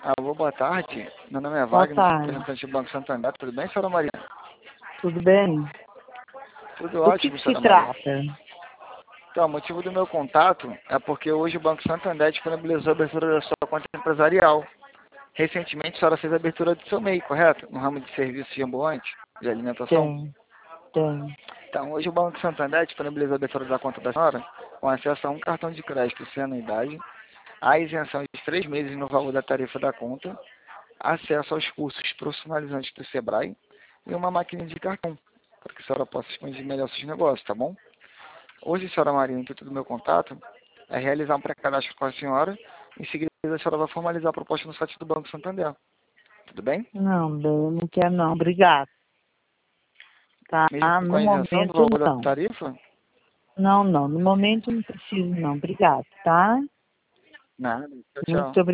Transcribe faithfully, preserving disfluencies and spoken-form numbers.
Alô, boa tarde. Meu nome é Boa Wagner, sou tarde. representante do Banco Santander. Tudo bem, senhora Maria? Tudo bem? Tudo Do que, ótimo, que se senhora Maria. trata? Então, o motivo do meu contato é porque hoje o Banco Santander disponibilizou a abertura da sua conta empresarial. Recentemente, a senhora fez a abertura do seu M E I, correto? No ramo de serviços de ambulante, de alimentação. Tem, tem. Então, hoje o Banco Santander disponibilizou a abertura da conta da senhora com acesso a um cartão de crédito sem anuidade, a isenção de três meses no valor da tarifa da conta, acesso aos cursos profissionalizantes do Sebrae e uma máquina de cartão, para que a senhora possa expandir melhor seus negócios, tá bom? Hoje, senhora Maria, o intuito do meu contato é realizar um pré-cadastro com a senhora. Em seguida, a senhora vai formalizar a proposta no site do Banco Santander. Tudo bem? Não, bem, eu não quero não. Obrigado. Tá? Mesmo com No a isenção do momento, valor da não. tarifa? Não, não. No momento, não preciso não. Obrigado, tá? Nada. Tchau, Muito tchau.